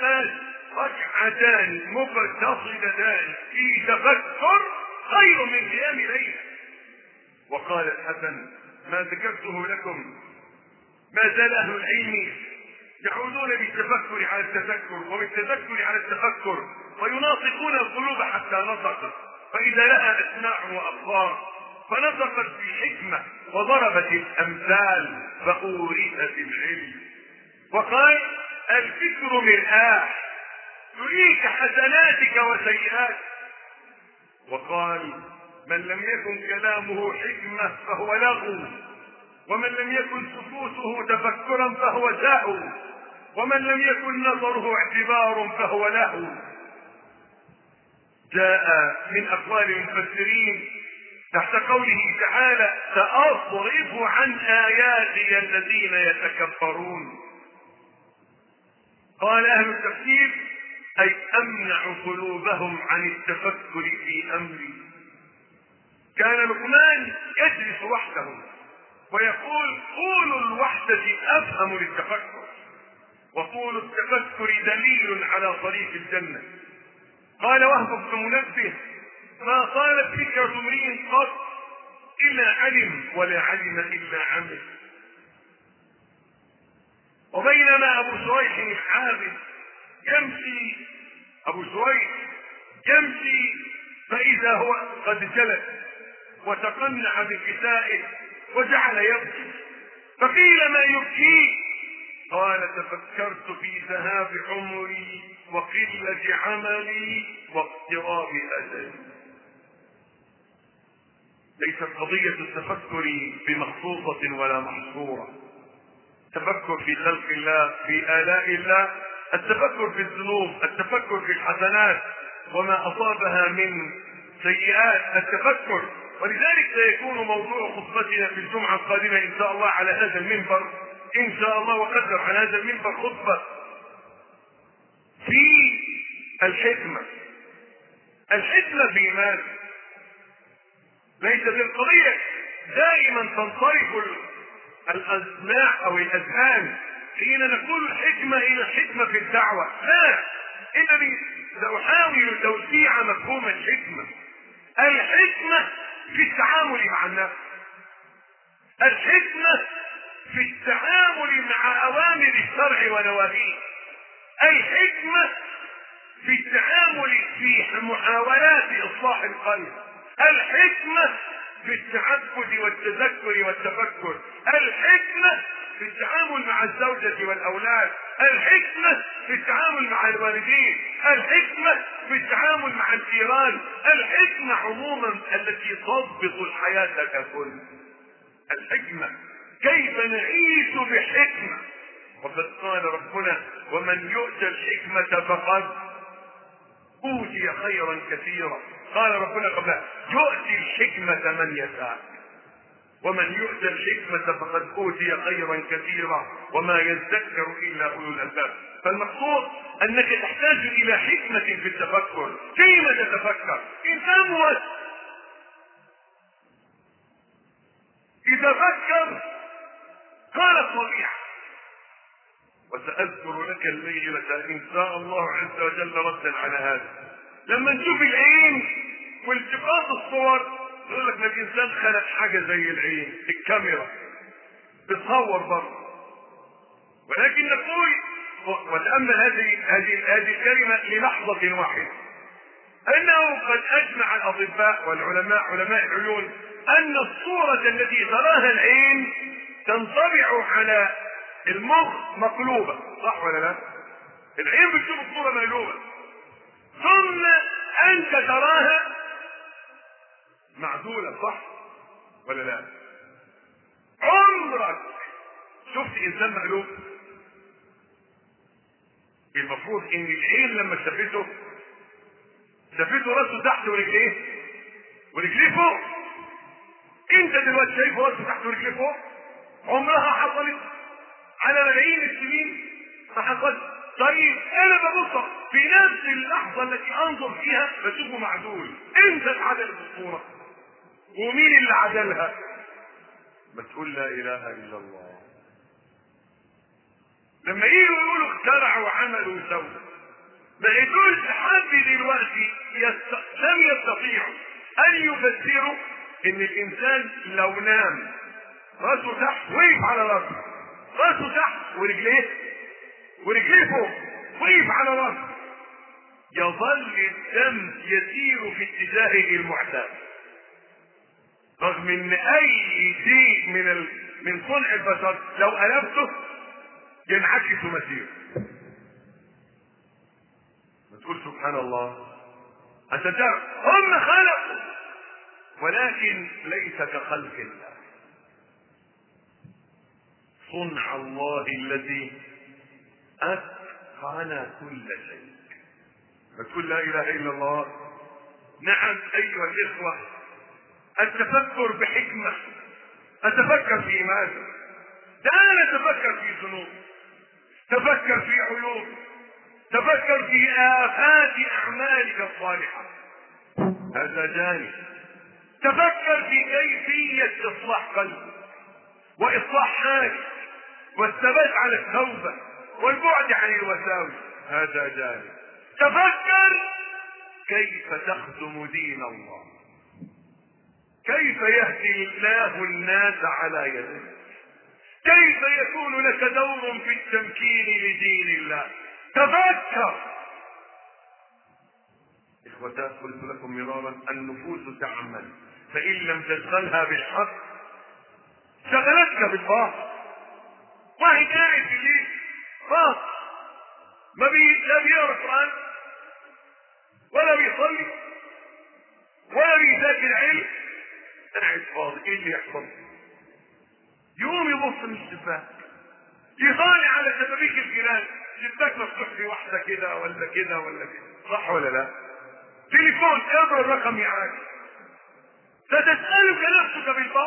الناس ركعتان مقتصدتان في تفكر خير من قيام ليلة. وقال الحسن: ما ذكرته لكم ما زال أهل العلم يعودون بالتفكر على التذكر وبالتذكر على التفكر ويناطقون القلوب حتى نطقت، فإذا لها أسماع وأبصار فنطقت بالحكمة وضربت الأمثال فأورثت العلم. وقال: الفكر مرآة تريك حسناتك وسيئاتك. وقال: من لم يكن كلامه حكمة فهو لغو، ومن لم يكن سكوته تفكرا فهو سهو، ومن لم يكن نظره اعتبار فهو لهو. جاء من أقوال المفسرين تحت قوله تعالى: سأصرف عن آياتي الذين يتكبرون. قال أهل التفسير: أي أمنع قلوبهم عن التفكر في أمري. كان لقمان يجلس وحده ويقول: طول الوحدة أفهم للتفكر، وطول التفكر دليل على طريق الجنة. قال وهب بن منبه: ما طالت فكرة امرئ قط إلا علم، ولا علم إلا عمل. وبينما أبو شريح الحافظ يمشي، أبو شريح يمشي فإذا هو قد جلس وتقنع بكسائه وجعل يبكي، فقيل: ما يبكي؟ قال: تفكرت في ذهاب عمري وقلة عملي واقتراب أجلي. ليست قضية التفكر بمخصوصة ولا محصورة. التفكر في خلق الله، في آلاء الله، التفكر في الذنوب، التفكر في الحسنات وما أصابها من سيئات، التفكر. ولذلك سيكون موضوع خطبتنا في الجمعة القادمة إن شاء الله على هذا المنبر، إن شاء الله وقدر على هذا المنبر خطبة في الحكمة. الحكمة في ماذا؟ ليست القضية دائما تنصرف الأسماع أو الأذهان حين نقول الحكمة إلى الحكمة في الدعوة. لا، إنني سأحاول توسيع مفهوم الحكمة. الحكمة في التعامل مع النفس، الحكمة في التعامل مع أوامر الشرع ونواهيه، الحكمة في التعامل في محاولات إصلاح القلب، الحكمة في التعبد والتذكر والتفكر، الحكمة في التعامل مع الزوجة والأولاد، الحكمة في التعامل مع الوالدين، الحكمة في التعامل مع الجيران، الحكمة عموما التي تضبط الحياة ككل. الحكمة كيف نعيش بحكمة. وقد قال ربنا: ومن يؤتى الحكمة فقد أوتي خيرا كثيرا. قال ربنا قبل: يؤتي الحكمة من يشاء، ومن يؤتى الحكمة فقد أوتي خيرا كثيرا وما يذكر إلا أولو الألباب. فالمقصود أنك تحتاج إلى حكمة في التفكر. كيف تتفكر؟ إنسان موسى إذا فكر قال الطبيعة. وسأذكر لك الليلة إن شاء الله عز وجل ردا على هذا. لما نشوف العين والتقاط الصور يقول لك الإنسان خلق حاجة زي العين، الكاميرا بتصور برضه. ولكن نقول وتأمل هذه الكلمة للحظة واحدة، أنه قد أجمع الأطباء والعلماء علماء العيون أن الصورة التي تراها العين تنطبع على المخ مقلوبة، صح ولا لا؟ العين بتشوف الصورة مقلوبة، ثم أنت تراها معدولة، صح ولا لا؟ عمرك شفت إنسان مقلوب؟ المفروض إن العين لما شافته راسه تحت ورجليه فوق. انت دلوقتي شايف راسه تحت ورجليه فوق؟ عمرها حصلت على ملايين السنين؟ ما حصلش. طيب انا ببص في نفس اللحظه التي انظر فيها بشوفه معدول. انت اتعدلت الصوره، ومين اللي عدلها؟ ما تقول لا اله الا الله. لما يجوا يقولوا اخترعوا وعملوا وسووا، ما يدولش حد دلوقتي لم يستطيعوا ان يفسروا ان الانسان لو نام راسه تحت وقف على راسه، راسه تحت ورجليه فوق، وقف على راسه، يظل الدم يسير في اتجاهه المعتاد، رغم ان اي شيء من صنع البشر لو قلبته ينعكس مسيره. تقول سبحان الله، عشان تعرف هم خلقوا ولكن ليس كخلق الله. صنع الله الذي أتقن كل شيء. فتقول لا إله إلا الله. نعم أيها الإخوة، التفكر بحكمة، أتفكر في ماذا؟ لا نتفكر في ذنوب، تفكر في عيوب، تفكر في آفات أعمالك الصالحة، هذا جانب. تفكر في كيفية إصلاح قلبك وإصلاح حالك والثبات على التوبة والبعد عن الوساوس، هذا جانب. تفكر كيف تخدم دين الله، كيف يهدي الله الناس على يدك، كيف يكون لك دور في التمكين لدين الله. تفكر. إخوتاه، قلت لكم مرارا النفوس تعمل، فإن لم تشغلها بالحق شغلتك بالباطل. واحد قاعد في الليل باطل، لا بيقرا قرآن ولا بيصلي ولا بيذاكر علم، قاعد فاضي، ايه اللي يحصل؟ يقوم يبص من الشباك، يطالع على شبابيك الجيران، شباك مفتوح في واحده كده ولا كده ولا كده، صح ولا لا؟ تليفون اقرا الرقم يعاك، ستسألك نفسك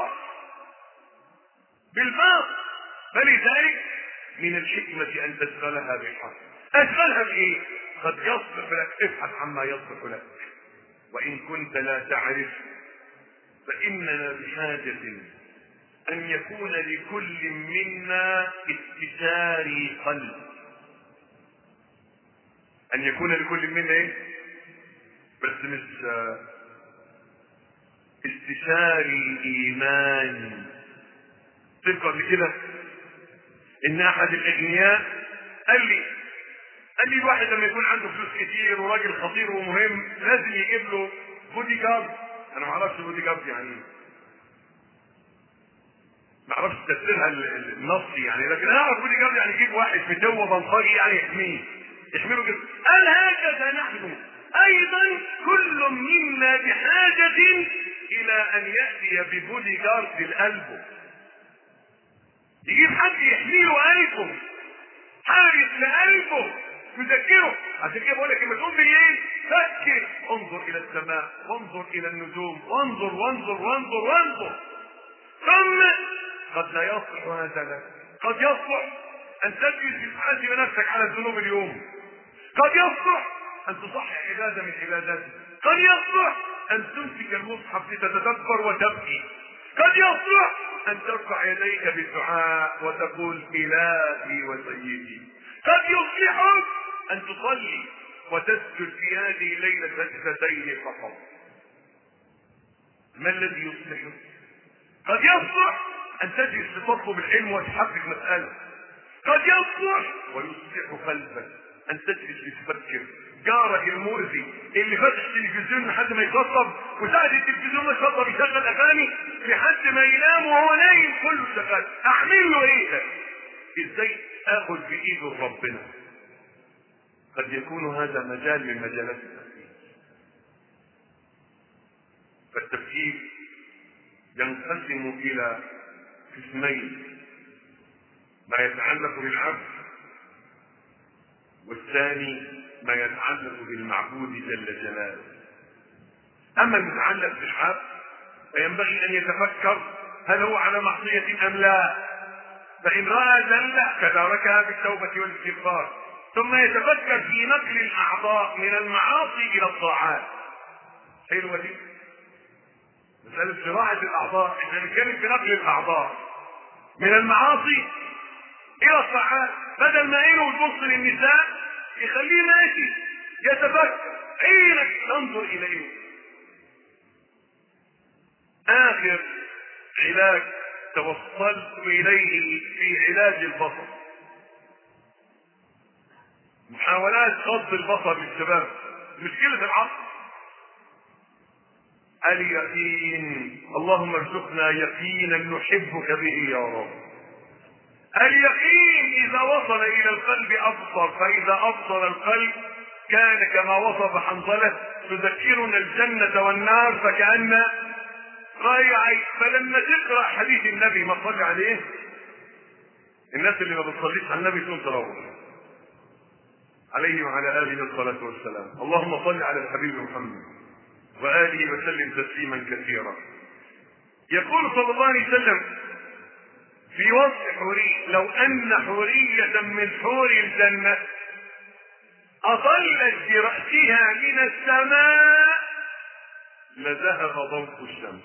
بالباطل. فلذلك من الحكمة أن تشغلها بالحق. أشغلها بإيه؟ قد يصلح لك، ابحث عما يصلح لك، وإن كنت لا تعرف فإننا بحاجة أن يكون لكل منا استشاري قلب. أن يكون لكل منا إيه؟ بس مش استشاري إيمان. تذكر لكده إن أحد الأغنياء قال لي الواحد لما يكون عنده فلوس كتير وراجل خطير ومهم لازم يجيب له بودي جارد. أنا ما أعرفش بودي جارد يعني إيه، ما أعرفش تفسيرها النصي يعني، لكن أنا أعرف بودي جارد يعني يجيب واحد فتوة بلطجي يعني يحميه له كده. قال هكذا نحن أيضا كل منا بحاجة إلى أن يأتي ببودي جارد لقلبه، يجيب حد يحميه قلبه، حارس لقلبه يذكره. عشان كده بقول لك لما تقوم بالليل فكر، انظر الى السماء وانظر الى النجوم وانظر وانظر وانظر وانظر. ثم قد لا يصلح هذا لك، قد يصلح ان تجلس تحاسب نفسك على الذنوب اليوم، قد يصلح ان تصحح عباده من عباداتك، قد يصلح ان تمسك المصحف لتتدبر وتبكي، قد يصلح ان ترفع يديك بالدعاء وتقول الهي وسيدي، قد يصلحك ان تصلي وتسجد في هذه الليله سجدتين فقط. ما الذي يصلحك؟ قد يصلح ان تجلس تطلب العلم وتحقق مساله، قد يصلح ويصلح قلبك ان تجلس تفكر. جارك المؤذي اللي فتح التلفزيون لحد ما يشطب، وساعة التلفزيون ما يشطب يشغل اغاني لحد ما ينام وهو نايم كله شغال، اعمل له ايه ده؟ ازاي اخذ بايده ربنا؟ قد يكون هذا مجال من مجالات التفكير. فالتفكير ينقسم الى قسمين: ما يتعلق بالعبد، والثاني ما يتعلق بالمعبود جل جلاله. اما المتعلق بالعبد فينبغي ان يتفكر هل هو على معصية ام لا، فان رأى زلة تداركها بالتوبة والاستغفار، ثم يتفكر في نقل الاعضاء من المعاصي الى الطاعات. حلوة دي مسألة زراعة الاعضاء، احنا بنتكلم في نقل الاعضاء من المعاصي الى الطاعات، بدل ما عينه تبص للنساء يخليه ماشي يتفكر، عينك تنظر اليه. اخر علاج توصلت اليه في علاج البصر، محاولات غض البصر للشباب، مشكلة العصر اليقين. اللهم ارزقنا يقينا نحبك به يا رب. اليقين اذا وصل الى القلب ابصر، فاذا ابصر القلب كان كما وصف حنظلة تذكرنا الجنة والنار فكأن رأي عين. فلما تقرأ حديث النبي ما صلى عليه، الناس اللي ما بتصليش على النبي تقوم تروح عليه وعلى آله الصلاة والسلام. اللهم صل على الحبيب محمد وآله وسلم تسليما كثيرا. يقول صلى الله عليه وسلم في وصف حورية: لو أن حورية من حور الجنة أطلت برأسها من السماء لذهب ضوء الشمس،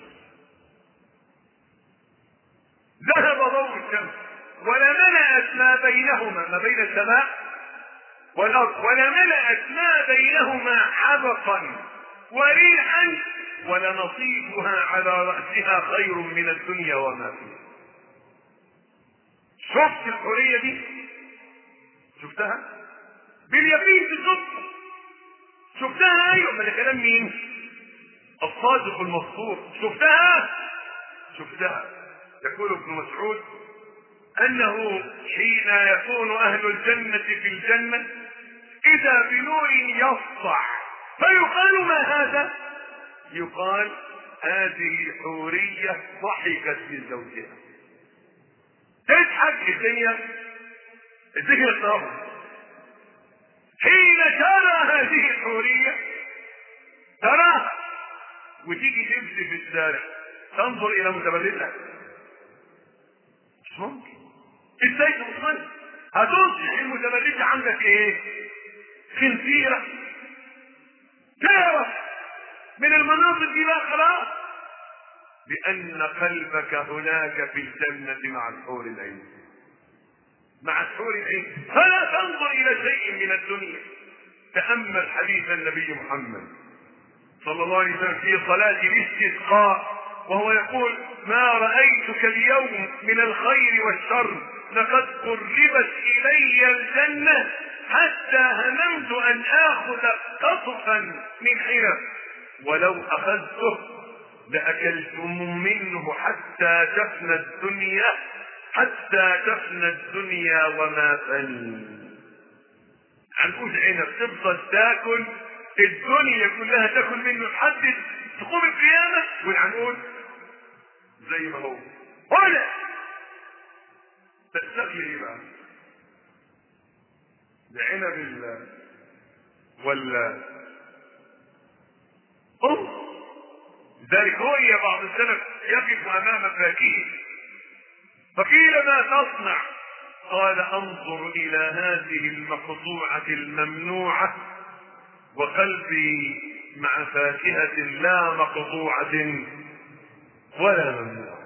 ذهب ضوء الشمس ولملأت ما بينهما، ما بين السماء والأرض، ولملأت ما بينهما حبقا وريحا ولنصيبها على رأسها خير من الدنيا وما فيها. شفت الحورية دي؟ شفتها؟ باليقين في الصدق شفتها. ايوه، ما ده كلام مين؟ الصادق المصدوق. شفتها. يقول ابن مسعود انه حين يكون اهل الجنة في الجنة اذا بنور يسطع فيقال: ما هذا؟ يقال: هذه حورية ضحكت لزوجها. تضحك الدنيا صار حين ترى هذه الحورية، تراها وتيجي تمشي في الشارع تنظر الى متبرجة، مش ممكن. ازاي توصل؟ هتصبح المتبرجة عندك ايه؟ خنزيرة. تعرف من المناظر دي بقى خلاص بأن قلبك هناك في الجنة مع الحور العين، مع الحور العين، فلا تنظر إلى شيء من الدنيا. تأمل حديث النبي محمد صلى الله عليه وسلم في صلاة الاستسقاء وهو يقول: ما رأيتك اليوم من الخير والشر لقد قربت إلي الجنة حتى هممت أن آخذ قطفا من عنب ولو أخذته لأكلتم منه حتى تفنى الدنيا وما فني. عنقود عنب تفضل تاكل الدنيا كلها، تاكل منه لحد تقوم القيامة والعنقود زي ما هو. ولا تستغل ايه بقى؟ لعنب ولا ذلك رؤيا بعض السلف يقف امام فاكهه فقيل: ما تصنع؟ قال: انظر الى هذه المقطوعة الممنوعة وقلبي مع فاكهة لا مقطوعة ولا ممنوعة.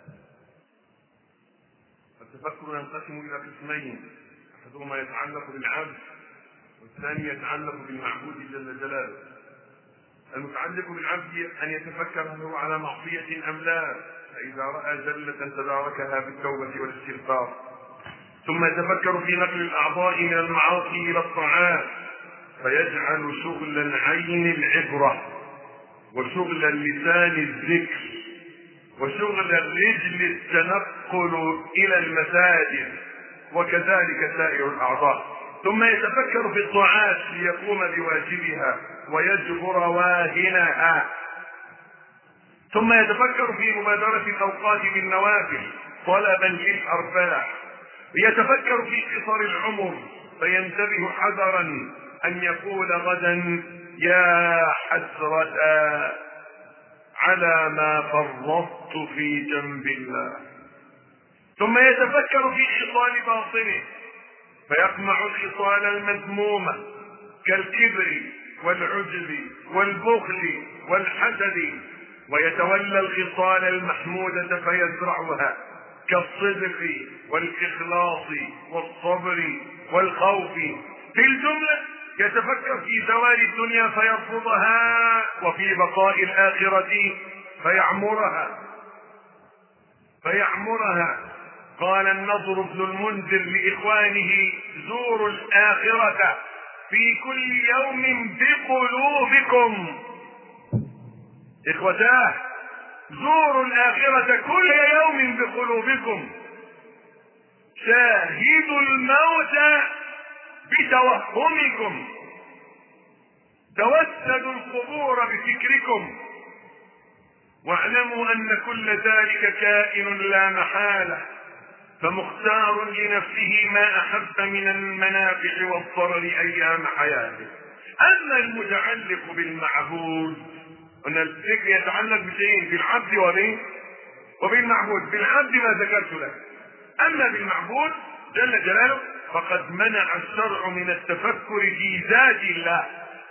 التفكر ينقسم الى قسمين: احدهما يتعلق بالعبد والثاني يتعلق بالمعبود جل جلاله. المتعلق بالعبد ان يتفكر هل هو على معصية ام لا، فاذا راى زلة تداركها بالتوبة والاستغفار، ثم يتفكر في نقل الاعضاء من المعاصي الى الطاعات فيجعل شغل العين العبرة وشغل اللسان الذكر وشغل الرجل التنقل الى المساجد وكذلك سائر الاعضاء. ثم يتفكر في الطاعات ليقوم بواجبها ويجبر واهنها. ثم يتفكر في مبادرة الاوقات بالنوافل طلبا للارباح. يتفكر في قصر العمر فينتبه حذرا ان يقول غدا: يا حسرة على ما فرطت في جنب الله. ثم يتفكر في خصال باطنه فيقمع الخصال المذمومة كالكبر والعجب والبخل والحسد، ويتولى الخصال المحمودة فيزرعها كالصدق والإخلاص والصبر والخوف. في الجملة يتفكر في زوال الدنيا فيرفضها، وفي بقاء الآخرة فيعمرها. قال النضر بن المنذر لإخوانه: زوروا الآخرة في كل يوم بقلوبكم. إخوتاه، زوروا الآخرة كل يوم بقلوبكم. شاهدوا الموت بتوهمكم، توسدوا القبور بفكركم، واعلموا أن كل ذلك كائن لا محالة، فمختار لنفسه ما أحب من المنافع والضرر أيام حياته. أما المتعلق بالمعبود، أن الذكر يتعلق بشيء، بالعبد وبالمعبود. بالعبد ما ذكرت لك، أما بالمعبود جل جلاله فقد منع الشرع من التفكر في ذات الله.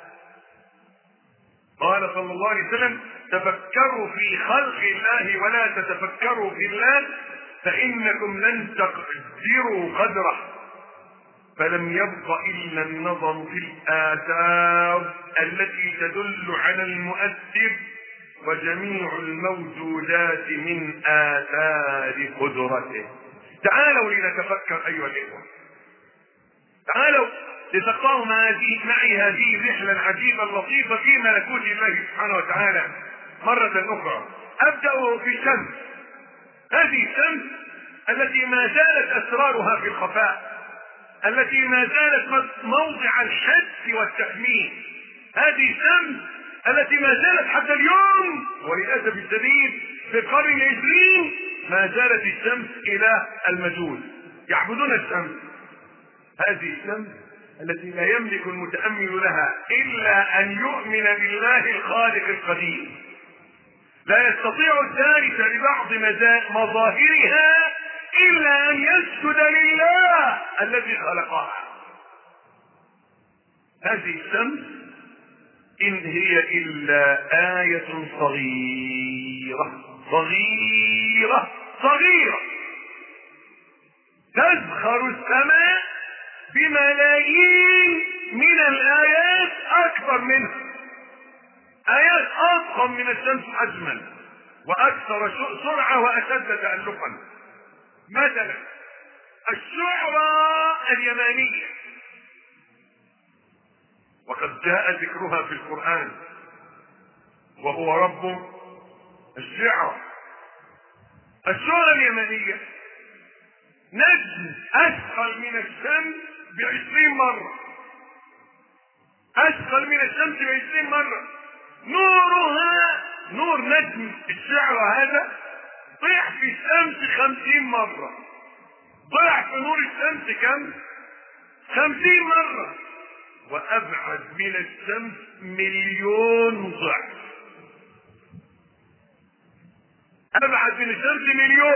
قال صلى الله عليه وسلم: تفكروا في خلق الله ولا تتفكروا في الله، فإنكم لن تقدروا قدره. فلم يبق إلا النظر في الآثار التي تدل على المؤثر، وجميع الموجودات من آثار قدرته. تعالوا لنتفكر أيها الإخوة، تعالوا لتقطعوا معي هذه الرحلة العجيبة اللطيفة في ملكوت الله سبحانه وتعالى مرة أخرى. أبدأ في الشمس، هذه الشمس التي ما زالت أسرارها في الخفاء، التي ما زالت موضع الحد والتخمين. هذه الشمس التي ما زالت حتى اليوم، وللأسف الشديد في القرن العشرين، ما زالت الشمس إله المجوس، يعبدون الشمس. هذه الشمس التي لا يملك المتأمل لها إلا أن يؤمن بالله الخالق القدير، لا يستطيع الدارس لبعض مظاهرها إلا أن يسجد لله الذي خلقها. هذه الشمس إن هي إلا آية صغيرة صغيرة صغيرة تزخر السماء بملايين من الآيات أكبر منها، آيات أضخم من الشمس حجما وأكثر سرعة وأشد تألقا. مثلا الشعرى اليمانية، وقد جاء ذكرها في القرآن، وهو رب الشعرى. الشعرى اليمانية نجم أثقل من الشمس ب20 مرة، أثقل من الشمس ب20 مرة. نورها، نور نجم الشعرى هذا، ضعف الشمس 50 مرة. ضعف نور الشمس كم؟ 50 مرة. وأبعد من الشمس 1,000,000 ضعف. أبعد من الشمس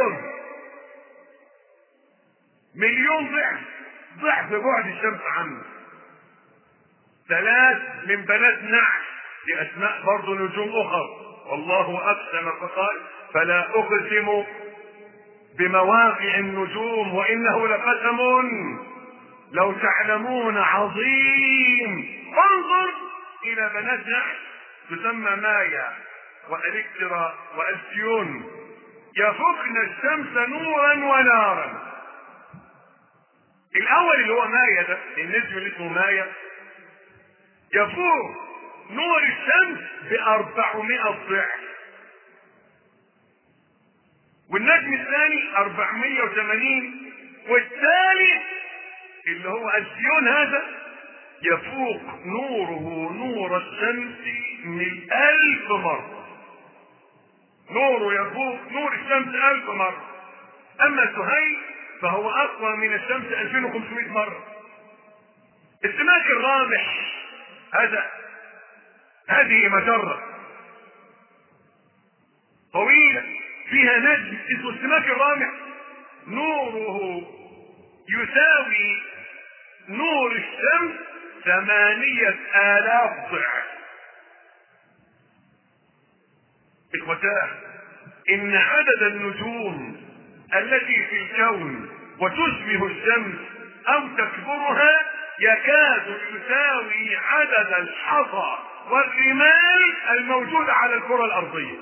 1,000,000 ضعف، ضعف بعد الشمس عنه. 3 من بنات نعش، لأسماء برضو نجوم أخر. والله أقسم فقال: فلا أقسم بمواقع النجوم وإنه لقسم لو تعلمون عظيم. انظر إلى بنات نعش تسمى مايا وألكترا وألسيون، يفقن الشمس نورا ونارا. الأول اللي هو مايا ده، النجم اللي اسمه مايا، يفوق نور الشمس ب400 ضعف. والنجم الثاني 480. والثالث اللي هو ألسيون هذا يفوق نوره نور الشمس 1,000 مرة. نوره يفوق نور الشمس 1000 مرة. أما سهيل فهو أقوى من الشمس 2500 مرة. السماك الرامح هذه مجرة طويلة فيها نجم اسمه السماك الرامح، نوره يساوي نور الشمس 8,000 ضعف. إخوتاه، إن عدد النجوم التي في الكون وتشبه الشمس أو تكبرها يكاد يساوي عدد الحصى والرمال الموجودة على الكرة الأرضية.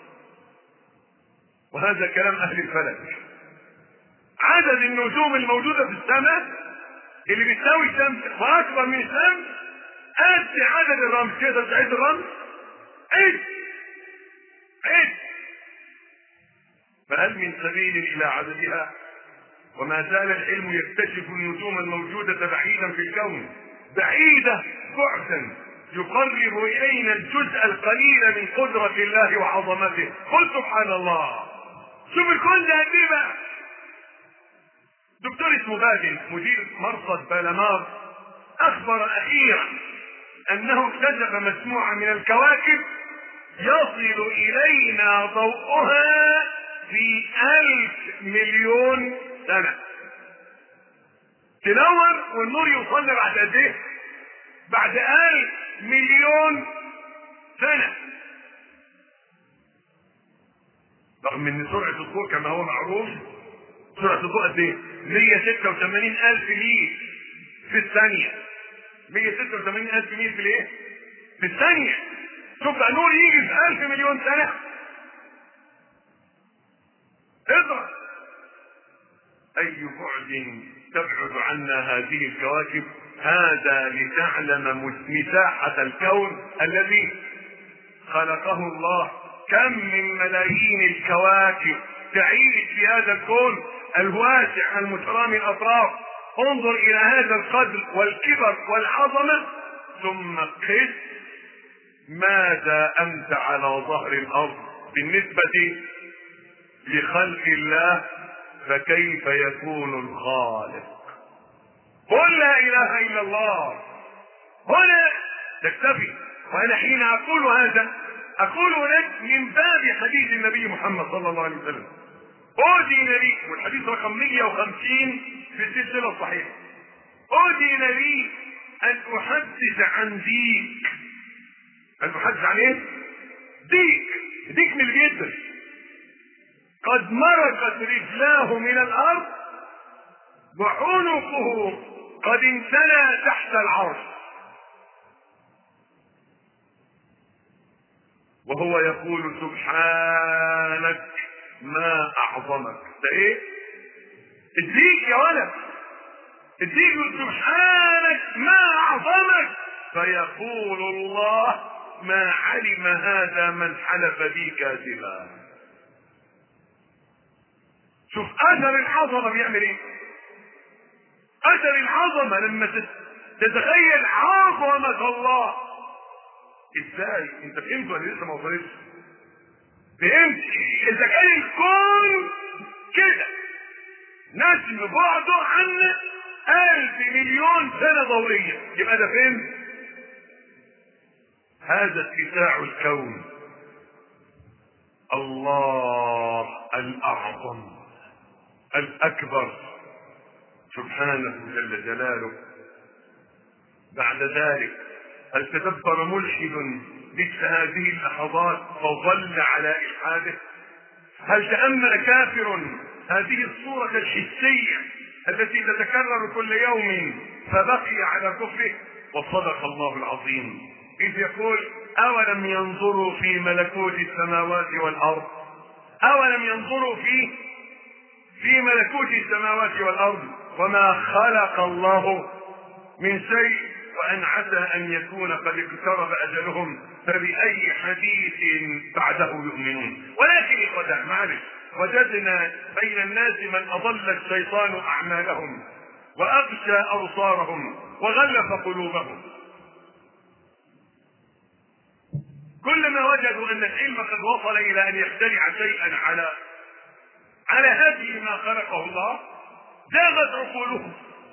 وهذا كلام أهل الفلك. عدد النجوم الموجودة في السماء اللي بتساوي الشمس وأكبر من الشمس قد عدد الرمل. تقدر تعد الرمل؟ عد. فهل من سبيل إلى عددها؟ وما زال العلم يكتشف النجوم الموجودة بعيدا في الكون، بعيدة بعدا يقرب إلينا الجزء القليل من قدرة الله وعظمته. قل سبحان الله. شوف الكون ده قد ايه بقى. دكتور اسمه بادل مدير مرصد بالامار اخبر اخيرا انه اكتشف مجموعة من الكواكب يصل الينا ضوءها في 1000 مليون سنة. تنور والنور يوصلنا بعد قد ايه؟ بعد 1000 مليون سنة. رغم ان سرعة الضوء كما هو معروف سرعة الضوء قد ايه؟ 186,000 ميل في الثانية. 186,000 ميل في الايه؟ في الثانية. شوف بقى نور يجي في 1000 مليون سنة. اضرب. اي بعد تبعد عنا هذه الكواكب. هذا لتعلم مساحة الكون الذي خلقه الله. كم من ملايين الكواكب تعيش في هذا الكون الواسع المترامي الاطراف. انظر الى هذا القدر والكبر والعظمة ثم قس ماذا انت على ظهر الارض بالنسبة لخلق الله، فكيف يكون الخالق؟ قل لا اله الا الله. هنا تكتفي. وانا حين اقول هذا اقول لك من باب حديث النبي محمد صلى الله عليه وسلم. أذن لي، والحديث رقم 150 في السلسلة الصحيحة، أذن لي أن أحدث عن ديك. أن أحدث عن إيه؟ ديك من الجدر قد مرقت رجلاه من الأرض وعنقه قد انثنى تحت العرش، وهو يقول سبحانك ما اعظمك. ده ايه؟ الديك يا ولد. الديك سبحانك ما اعظمك، فيقول الله ما علم هذا من حلف بي كاذبا. شوف اثر العظمه بيعمل ايه. اثر العظمه لما تتخيل عظمه الله. ازاي؟ انت فهمت ولا لسه ما وصلتش؟ فهمت؟ اذا كان الكون كده نسم بعده عن 1000 مليون سنة ضوئية يبقى ده فين؟ هذا اتساع الكون. الله الاعظم الاكبر سبحانه جل جلاله. بعد ذلك هل تدبر ملحد مثل هذه اللحظات فظل على الحاده؟ هل تأمل كافر هذه الصورة الحسية التي تتكرر كل يوم فبقي على كفره؟ وصدق الله العظيم إذ يقول أولم ينظروا في ملكوت السماوات والأرض. أولم ينظروا في ملكوت السماوات والأرض وما خلق الله من شيء وأن عسى أن يكون قد اقترب أجلهم فبأي حديث بعده يؤمنون. ولكن إخوة معلش وجدنا بين الناس من أضل الشيطان أعمالهم وأغشى أبصارهم وغلف قلوبهم. كلما وجدوا أن العلم قد وصل إلى أن يخترع شيئا على هذه ما خلقه الله زاغت عقولهم.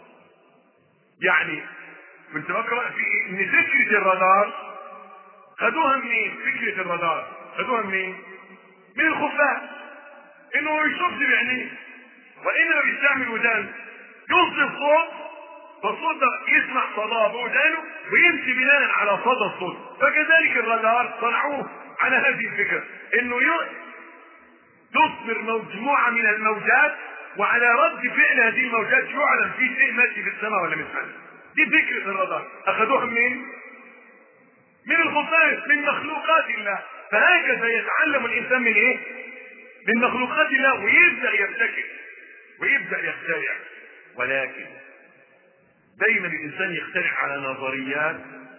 يعني كنت بقرأ في ان فكرة الرادار خدوها منين؟ فكرة الرادار خدوها منين؟ من الخفاش، انه يشوف بعينيه وانما بيستعمل ودان يوصل صوت فالصوت ده يسمع صداه بودانه ويمشي بناء على صدى الصوت. فكذلك الرادار صنعوه على هذه الفكرة انه يصدر مجموعة من الموجات وعلى رد فعل هذه الموجات يعلم في شيء ماشي في السماء ولا مش ماشي. دي فكرة الرادار. اخذوها منين؟ من الخفاش، من مخلوقات الله. فهكذا يتعلم الانسان من ايه؟ من مخلوقات الله، ويبدأ يبتكر ويبدأ يخترع. ولكن دايما الانسان يخترع على نظريات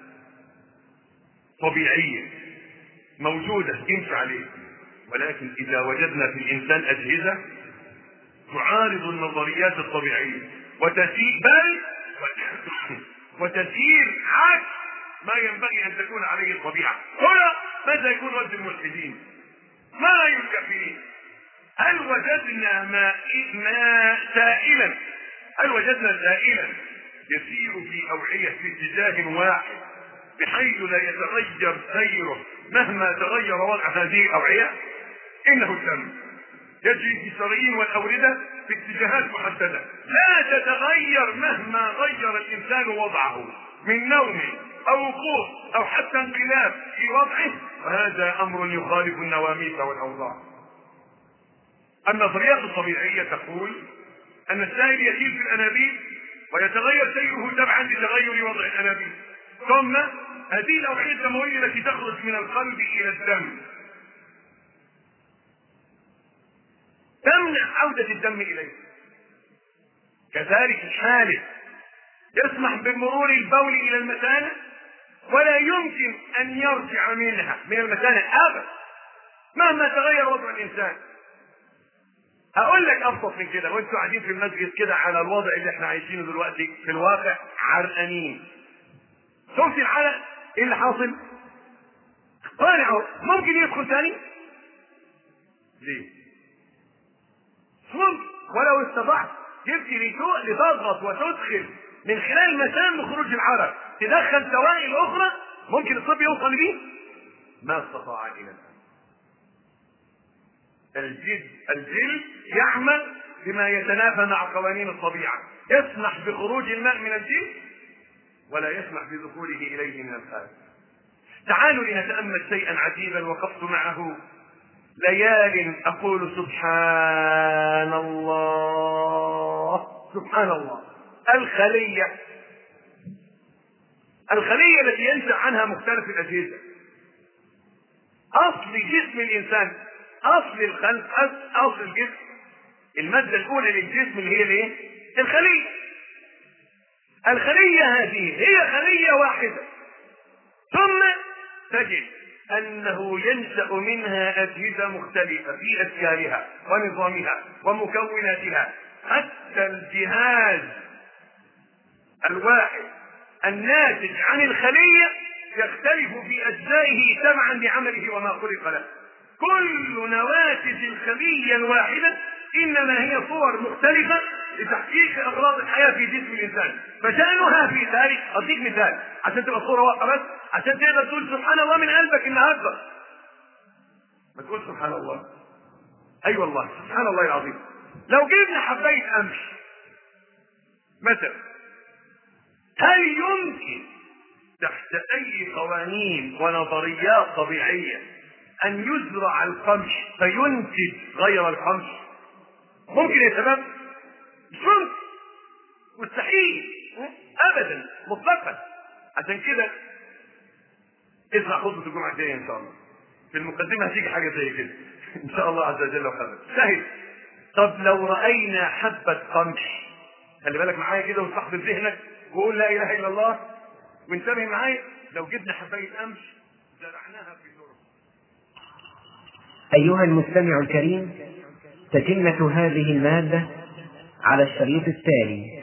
طبيعية موجودة يمشي عليه. ولكن اذا وجدنا في الانسان اجهزة تعارض النظريات الطبيعية وتسير عكس ما ينبغي ان تكون عليه الطبيعة، هنا ماذا يكون رد الملحدين؟ ما الكافرين؟ هل وجدنا سائلا يسير في أوعية في اتجاه واحد بحيث لا يتغير سيره مهما تغير وضع هذه الأوعية؟ إنه الدم يجري في الشرايين والأوردة في اتجاهات محددة لا تتغير مهما غير الإنسان وضعه من نوم أو وقوف أو حتى انقلاب في وضعه، وهذا أمر يخالف النواميس والأوضاع. النظريات الطبيعية تقول أن السائل يسير في الأنابيب ويتغير سيره تبعا لتغير وضع الأنابيب، ثم هذه الأوعية الدموية التي تخرج من القلب إلى الدم تمنع عودة الدم إليه. كذلك الحالب يسمح بمرور البول إلى المثانة ولا يمكن أن يرجع منها من المثانة أبدا مهما تغير وضع الإنسان. هقول لك أبسط من كده، وانتوا قاعدين في المسجد كده على الوضع اللي احنا عايشينه دلوقتي في الواقع عرقانين، شفت العرق ايه اللي حاصل؟ طالع ممكن يدخل ثاني؟ ليه؟ ممكن، ولو استطعت يبكي لتضغط وتدخل من خلال المسام بخروج العرق تدخل سوائل أخرى ممكن الطب يوصل بيه؟ ما استطاع إلى الآن. الجلد يعمل بما يتنافى مع قوانين الطبيعة، يسمح بخروج الماء من الجلد ولا يسمح بدخوله إليه من الخارج. تعالوا لنتأمل شيئا عجيبا وقفت معه ليال أقول سبحان الله سبحان الله. الخلية التي ينشأ عنها مختلف الأجهزة. أصل جسم الإنسان، أصل الخلق، أصل الجسم، المادة الأولى للجسم اللي هي الايه؟ الخلية هذه هي خلية واحدة، ثم تجد أنه ينشأ منها أجهزة مختلفة في أشكالها ونظامها ومكوناتها، حتى الجهاز الواحد الناتج عن الخلية يختلف في أجزائه تبعا لعمله وما خلق له. كل نواتج الخلية الواحدة إنما هي صور مختلفة لتحقيق أغراض الحياة في جسم الإنسان، فشأنها في ذلك. أعطيك مثال عشان تبقى الصورة واضحة، بس عشان تقدر تقول سبحان الله من قلبك النهارده. ما تقول سبحان الله، أي والله سبحان الله العظيم. لو جبنا حباية قمح مثلا، هل يمكن تحت أي قوانين ونظريات طبيعية أن يزرع القمح فينتج غير القمح؟ ممكن يا شباب؟ مش ممكن، مستحيل أبدا مطلقا. عشان كده اسمع خطبة الجمعة الجاية إن شاء الله، في المقدمة هتيجي حاجة زي كده إن شاء الله عز وجل وقدر سهل. طب لو رأينا حبة قمح، خلي بالك معايا كده واستحضر ذهنك وقول لا إله إلا الله وانتبه معايا، لو جبنا حباية قمح زرعناها في الأرض. أيها المستمع الكريم، تتمة هذه المادة على الشريط التالي.